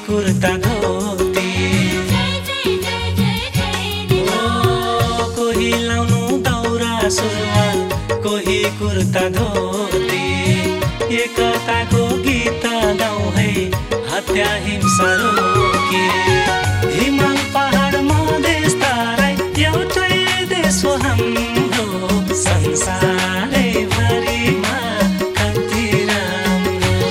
कुर्ता धोती कोही लाउनु दौरा सुरुवाल कोही कुर्ता धोती एकताको गीत गाउँ है हत्या हिंसा रोकी हिमाल पहाड मधेस तराई एउटै देश हो हाम्रो संसारै भरिमा कति राम्रो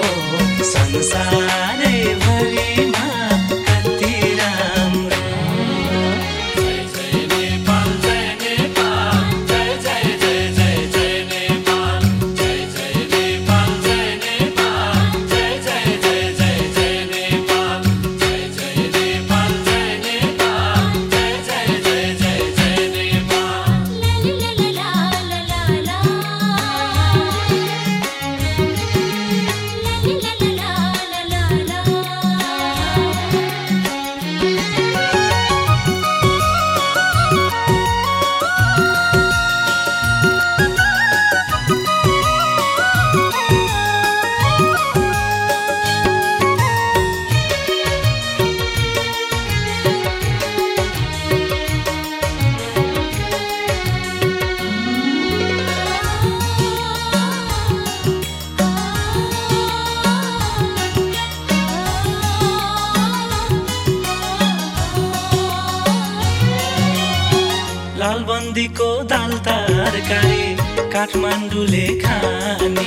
संसारै भरिमा कति राम्रो लालबन्दीको दाल तरकारी काठमाडौँले खाने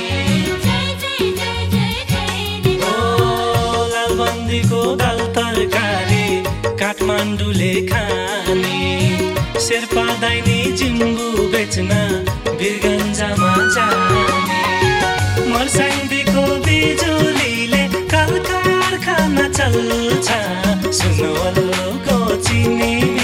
लालबन्दीको दाल तरकारी काठमाडौँले खाने शेर्पा दाइनी जिम्बु बेच्न वीरगन्जमा जाने मर्स्याङ्गीको बिजुलीले कल कारखाना चल्छ सुनवलको चिनी